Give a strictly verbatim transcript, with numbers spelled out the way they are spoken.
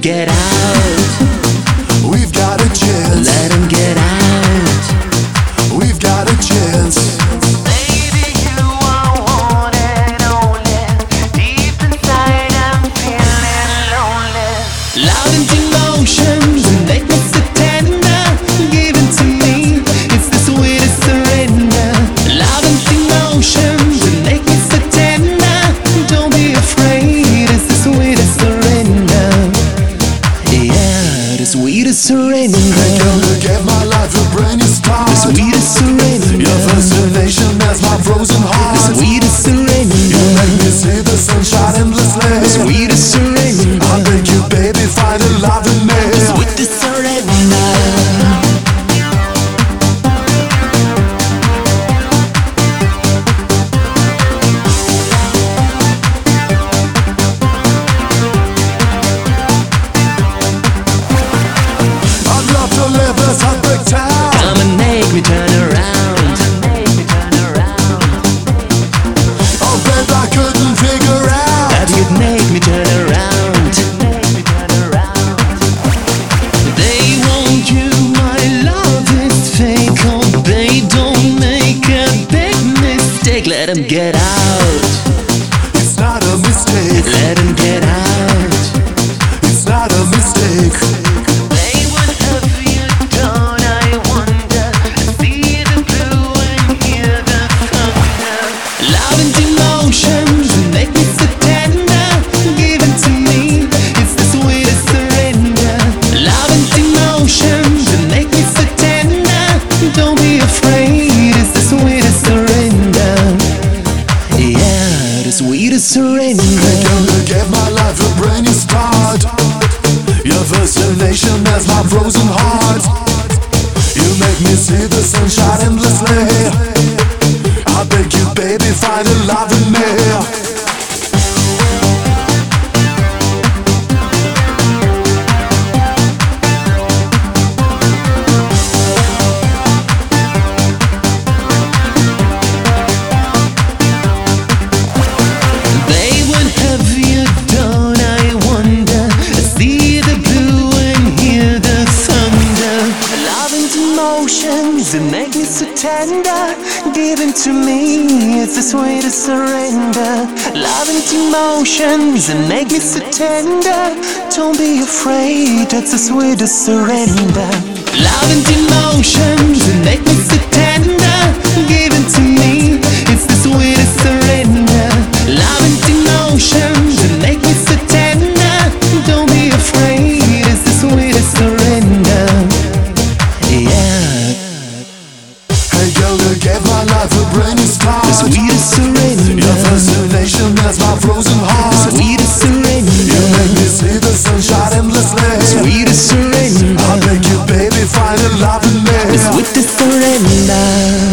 get out. We've got a chance. Let him get out. We've got a chance. Baby, you are wanted only. Deep inside, I'm feeling lonely. Loud and emotions make me so tender. Give it to me, it's the sweetest surrender. Loud and emotions make me so tender. Don't be afraid, it's the sweetest surrender. Yeah, the sweetest surrender. Hey girl, you gave my life a brand new start. The sweetest surrender. Your fascination has my frozen heart. The sweetest surrender. You make me see the sunshine endlessly. The sweetest surrender. I beg you, baby, find a love in me. The sweetest surrender. I'd love to live this heartbreak town. Come and make me turn around. Oh babe, I couldn't figure out That you'd make me turn around. They want you, my love is fake. Oh babe, don't make a big mistake. Let him get out. it's not a mistake. Let him get out. It's not a mistake. They would have you done, I wonder. See the blue and hear the thunder. Loud and emotions make me so tender. Give it to me, it's the sweetest surrender. Loud and emotions make me so tender. Don't be afraid, it's the sweetest surrender. Yeah, the sweetest surrender. Girl, you gave my life a brand new start. Your fascination has my frozen heart. You make me see the sunshine endlessly. I beg you, baby, find a love in me. They would have you done, I wonder. See the blue and hear the thunder. Love and emotions that make me so tender. Given to me, it's the sweetest surrender. Love and emotions that make me so tender. Don't be afraid, that's the sweetest surrender. Love and emotions that make me so tender. Given to me, it's the sweetest surrender. Love and emotions that make me so tender. Don't be afraid, it's the sweetest surrender. Yeah, Hey girl, you gave my life a brand new start. the sweetest surrender. Your fascination has my frozen The heart. sweetest surrender. You make me see the sunshine endlessly. Sweetest surrender. I beg you, baby, find a love in me. The sweetest surrender.